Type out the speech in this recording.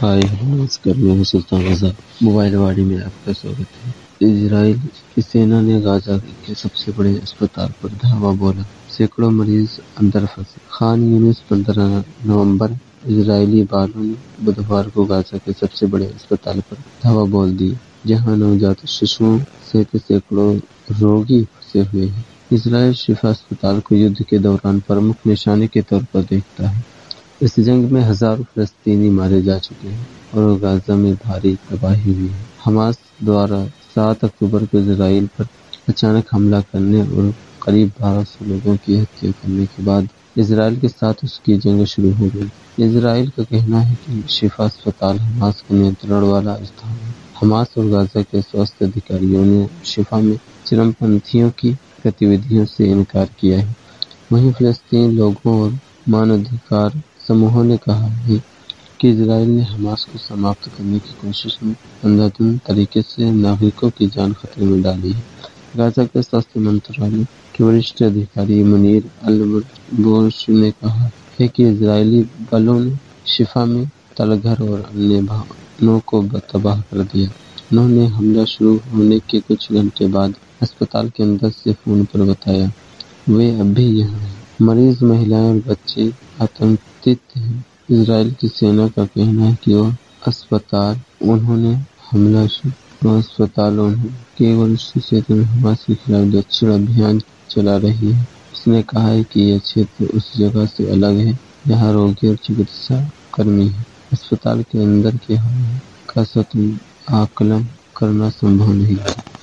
हाय नमस्कार, मैं हूं सुल्तान रज़ा। मोबाइल वाड़ी में आपका स्वागत है। इजराइल की सेना ने गाजा के सबसे बड़े अस्पताल पर धावा बोला, सैकड़ों मरीज अंदर फंसे। खान यूनिस 15 नवंबर। इजरायली बालों ने बुधवार को गाजा के सबसे बड़े अस्पताल पर धावा बोल दिया, जहां नवजात शिशुओं सहित सैकड़ों रोगी फंसे हुए हैं। इजराइल शिफा अस्पताल को युद्ध के दौरान प्रमुख निशाने के तौर पर देखता है। इस जंग में हजारों फलस्तीनी मारे जा चुके हैं और गाजा में भारी तबाही हुई है। हमास द्वारा 7 अक्टूबर को इजराइल पर अचानक हमला करने और करीब 1200 लोगों की हत्या करने के बाद इजराइल के साथ उसकी जंग शुरू हो गई। इजराइल का कहना है कि शिफा अस्पताल हमास के नियंत्रण वाला स्थान है। हमास और गाजा के स्वास्थ्य अधिकारियों ने शिफा में चरमपंथियों की गतिविधियों से इनकार किया है। वहीं फलस्तीनी लोगों और मानवाधिकार समूहों ने कहा है कि इजराइल ने हमास को समाप्त करने की कोशिश में अंधाधुंध तरीके से नागरिकों की जान खतरे में डाली है। गाजा के स्वास्थ्य मंत्रालय के वरिष्ठ अधिकारी मुनीर अल-बलूच ने कहा है कि इजरायली बलों ने शिफा में तलघर और अन्य भवनों को तबाह कर दिया। उन्होंने हमला शुरू होने के कुछ घंटे बाद अस्पताल के अंदर से फोन पर बताया, वे अब भी यहाँ हैं। मरीज, महिलाएं और बच्चे आतंकित हैं। इजराइल की सेना का कहना है कि वह अस्पताल उन्होंने केवल उस क्षेत्र में हमास के खिलाफ दक्षिण अभियान चला रही है। उसने कहा है कि यह क्षेत्र उस जगह से अलग है जहां रोगी और चिकित्सा कर्मी हैं। अस्पताल के अंदर के हालात का स्वतंत्र आकलन करना संभव नहीं है।